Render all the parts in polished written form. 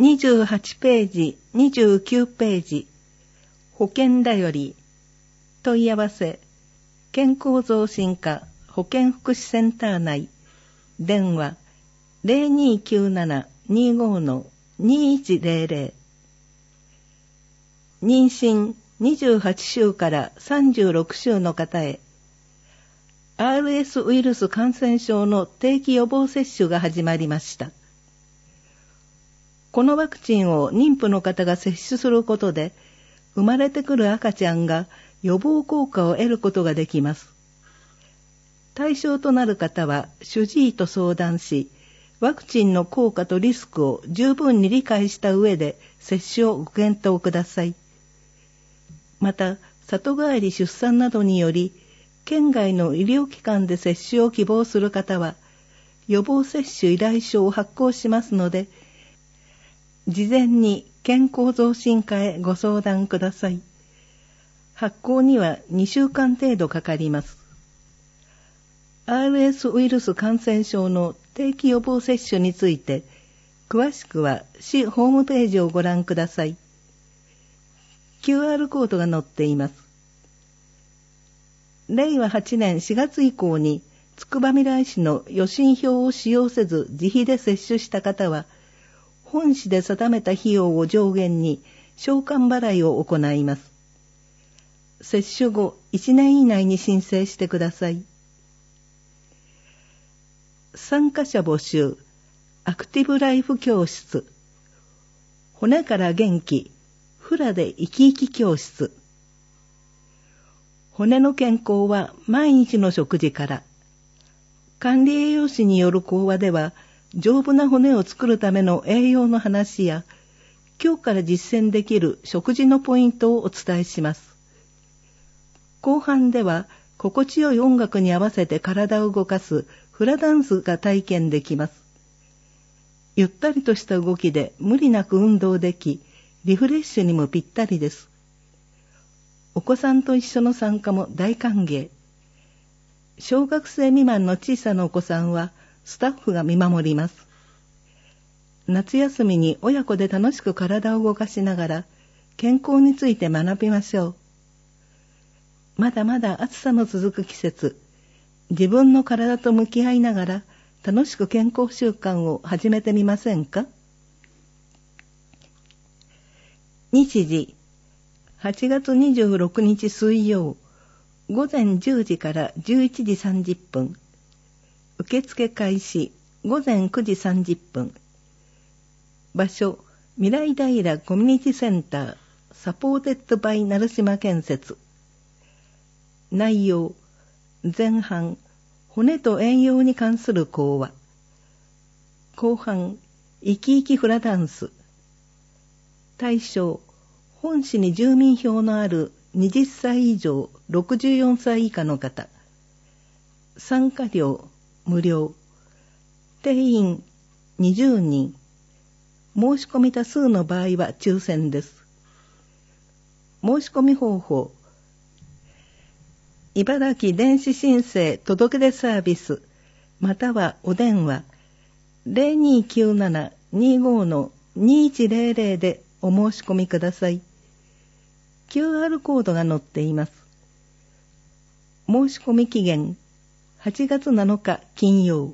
28ページ、29ページ、保険だより、問い合わせ、健康増進課保健福祉センター内、電話、0297-25-2100、妊娠28週から36週の方へ、RS ウイルス感染症の定期予防接種が始まりました。このワクチンを妊婦の方が接種することで、生まれてくる赤ちゃんが予防効果を得ることができます。対象となる方は主治医と相談し、ワクチンの効果とリスクを十分に理解した上で接種をご検討ください。また、里帰り出産などにより、県外の医療機関で接種を希望する方は、予防接種依頼書を発行しますので、事前に健康増進課へご相談ください。発行には2週間程度かかります。RS ウイルス感染症の定期予防接種について、詳しくは市ホームページをご覧ください。QR コードが載っています。令和8年4月以降に、つくばみらい市の予診票を使用せず自費で接種した方は、本市で定めた費用を上限に償還払いを行います。接種後1年以内に申請してください。参加者募集、アクティブライフ教室、骨から元気、フラで生き生き教室。骨の健康は毎日の食事から。管理栄養士による講話では、丈夫な骨を作るための栄養の話や、今日から実践できる食事のポイントをお伝えします。後半では、心地よい音楽に合わせて体を動かすフラダンスが体験できます。ゆったりとした動きで無理なく運動でき、リフレッシュにもぴったりです。お子さんと一緒の参加も大歓迎。小学生未満の小さなお子さんは、スタッフが見守ります。夏休みに親子で楽しく体を動かしながら健康について学びましょう。まだまだ暑さの続く季節、自分の体と向き合いながら楽しく健康習慣を始めてみませんか？日時、8月26日水曜、午前10時から11時30分。受付開始午前9時30分。場所、未来平コミュニティセンター、サポーテッドバイ成島建設。内容、前半、骨と栄養に関する講話。後半、生き生きフラダンス。対象、本市に住民票のある20歳以上64歳以下の方。参加料、無料。定員20人。申し込み多数の場合は抽選です。申し込み方法。茨城電子申請届出サービス、またはお電話 0297-25-2100 でお申し込みください。QR コードが載っています。申し込み期限8月7日金曜。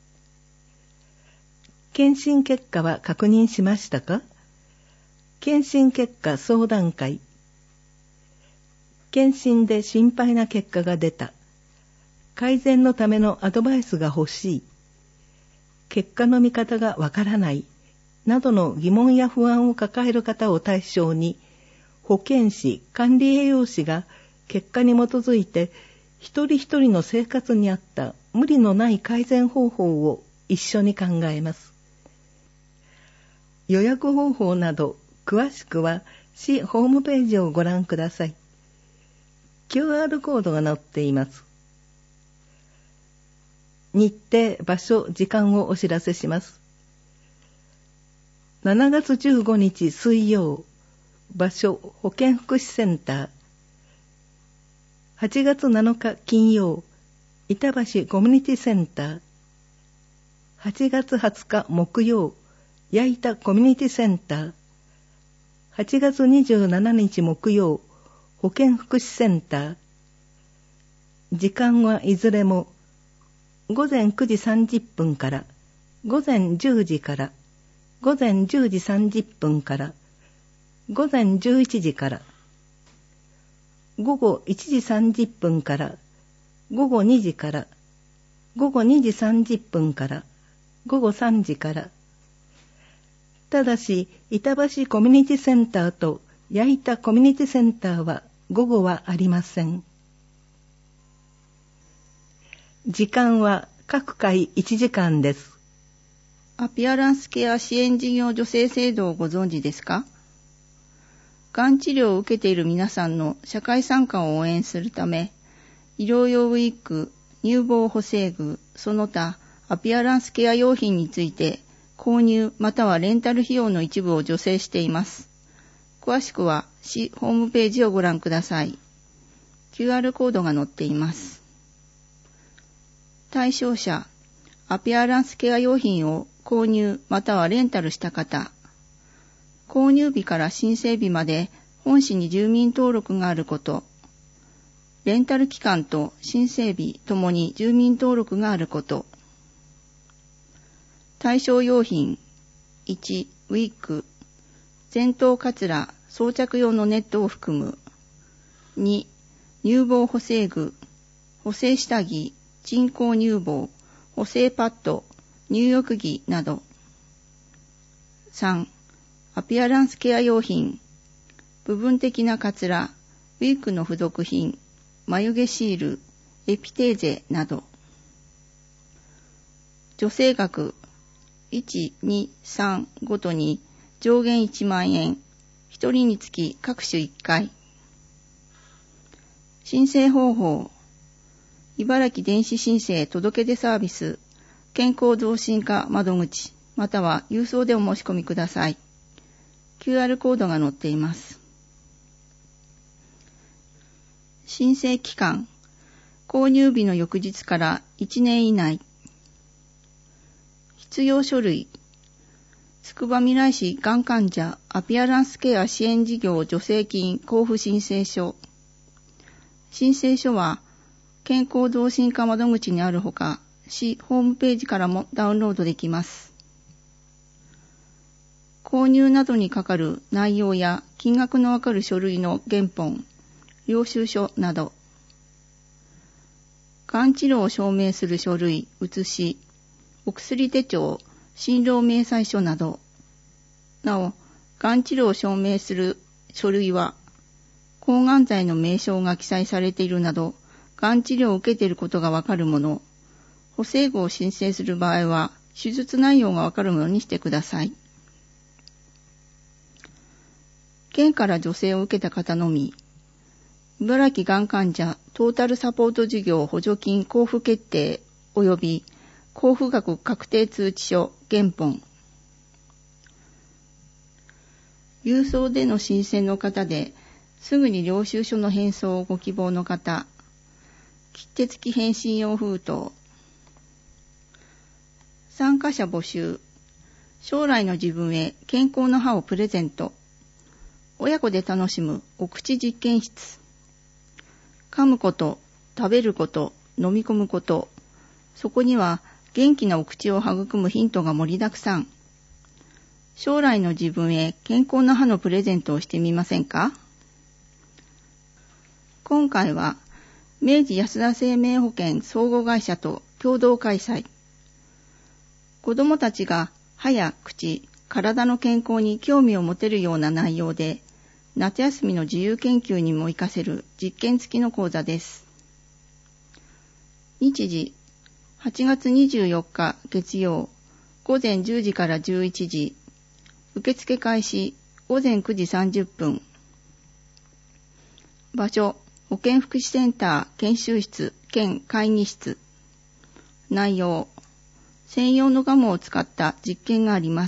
検診結果は確認しましたか？検診結果相談会。検診で心配な結果が出た。改善のためのアドバイスが欲しい。結果の見方がわからない。などの疑問や不安を抱える方を対象に、保健師、管理栄養士が結果に基づいて、一人一人の生活に合った無理のない改善方法を一緒に考えます。予約方法など詳しくは市ホームページをご覧ください。QR コードが載っています。日程、場所、時間をお知らせします。7月15日水曜、場所、保健福祉センター。8月7日金曜、板橋コミュニティセンター。8月20日木曜、 矢板コミュニティセンター、8月27日木曜、保健福祉センター。時間はいずれも午前9時30分から午前10時から午前10時30分から午前11時から午後1時30分から午後2時から午後2時30分から午後3時から。ただし板橋コミュニティセンターと矢板コミュニティセンターは午後はありません。時間は各回1時間です。 アピアランスケア支援事業助成制度をご存知ですか？がん治療を受けている皆さんの社会参加を応援するため、医療用ウィッグ、乳房補正具、その他アピアランスケア用品について購入またはレンタル費用の一部を助成しています。詳しくは市ホームページをご覧ください。QR コードが載っています。対象者、アピアランスケア用品を購入またはレンタルした方、購入日から申請日まで本市に住民登録があること、レンタル期間と申請日ともに住民登録があること。対象用品、1、ウィッグ、前頭カツラ、装着用のネットを含む。2、乳房補正具、補正下着、人工乳房、補正パッド、入浴着など。3、アピアランスケア用品、部分的なカツラ、ウィッグの付属品、眉毛シール、エピテーゼなど。助成額、1、2、3ごとに上限1万円、1人につき各種1回。申請方法、茨城電子申請届出サービス、健康増進課窓口、または郵送でお申し込みください。QR コードが載っています。申請期間、購入日の翌日から1年以内。必要書類、つくばみらい市がん患者アピアランスケア支援事業助成金交付申請書。申請書は健康増進課窓口にあるほか、市ホームページからもダウンロードできます。購入などにかかる内容や金額のわかる書類の原本、領収書など。がん治療を証明する書類、写し、お薬手帳、診療明細書など。なお、がん治療を証明する書類は、抗がん剤の名称が記載されているなど、がん治療を受けていることがわかるもの。補正具を申請する場合は、手術内容がわかるものにしてください。県から助成を受けた方のみ、茨城がん患者トータルサポート事業補助金交付決定及び交付額確定通知書原本。郵送での申請の方ですぐに領収書の返送をご希望の方、切手付き返信用封筒。参加者募集。将来の自分へ健康の歯をプレゼント。親子で楽しむお口実験室。噛むこと、食べること、飲み込むこと。そこには元気なお口を育むヒントが盛りだくさん。将来の自分へ健康な歯のプレゼントをしてみませんか？今回は明治安田生命保険総合会社と共同開催。子どもたちが歯や口、体の健康に興味を持てるような内容で、夏休みの自由研究にも活かせる実験付きの講座です。日時、8月24日月曜、午前10時から11時、受付開始、午前9時30分。場所、保健福祉センター研修室兼会議室。内容、専用のガムを使った実験があります。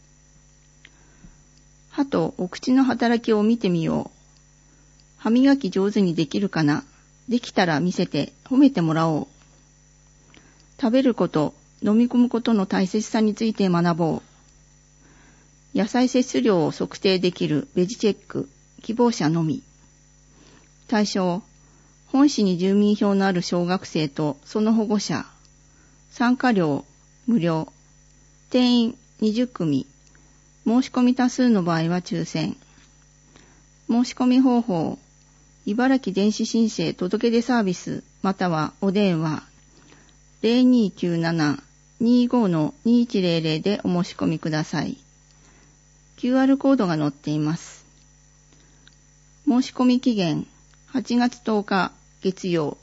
歯とお口の働きを見てみよう。歯磨き上手にできるかな？できたら見せて褒めてもらおう。食べること、飲み込むことの大切さについて学ぼう。 野菜摂取量を測定できるベジチェック、希望者のみ。対象、本市に住民票のある小学生とその保護者。参加料、無料。定員20組。申し込み多数の場合は抽選。申し込み方法、茨城電子申請届出サービスまたはお電話 0297-25-2100 でお申し込みください。QR コードが載っています。申し込み期限8月10日月曜